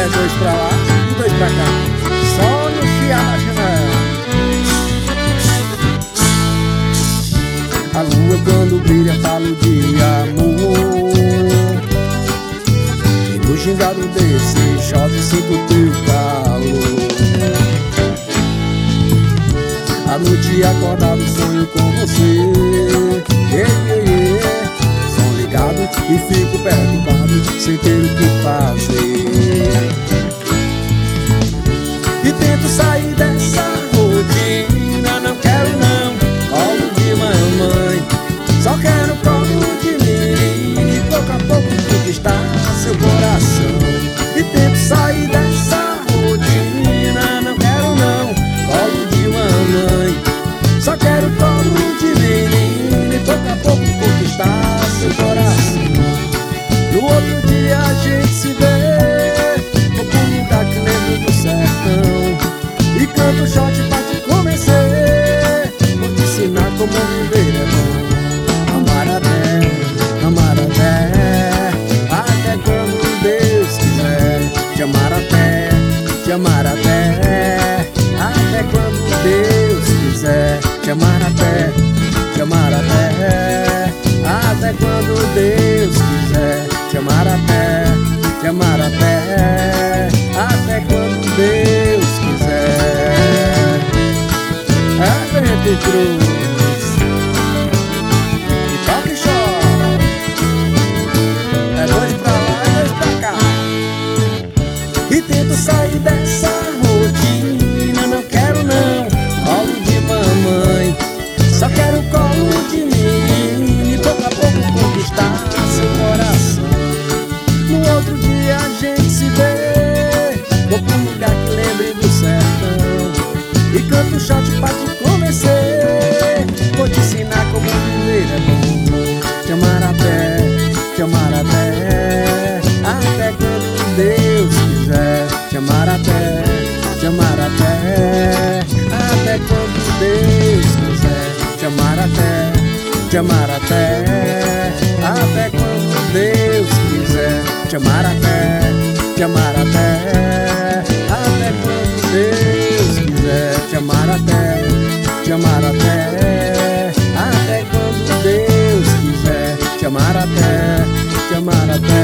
É dois pra lá e dois pra cá, só no chiar na janela. A lua quando brilha falo de amor, e no gingado desse chove sinto teu calor. À noite acordado sonho com você, som ligado e fico perturbado sem ter o que fazer. E tento sair dessa rotina, não quero não colo de mamãe, só quero colo de menino e pouco a pouco conquistar seu coração. E tento sair dessa rotina, não quero não colo de mamãe, só quero colo de menino e pouco a pouco conquistar seu coração. No outro dia a gente se vê, vou pra um lugar que lembro do sertão e canto um shot pra te convencer, vou te ensinar como viver é bom. Amar até quando Deus quiser. Te amar até quando Deus quiser. Te amar até quando Deus quiser. Te amar até quando Deus quiser. É Bento Cruz e toca e chora. É dois pra lá e dois pra cá. E tento sair dessa rotina, não quero não colo de mamãe, só quero colo de menino e pouco a pouco conquistar seu coração. No outro dia a gente se vê, vou pra um lugar que lembre do sertão e canto um shot pra te convencer, vou te ensinar como viver é bom. Te amar até quando Deus quiser. Te amar até quando Deus quiser. Te amar até quando Deus quiser. Te amar até quando Deus quiser. Te amar até quando Deus quiser. Te amar até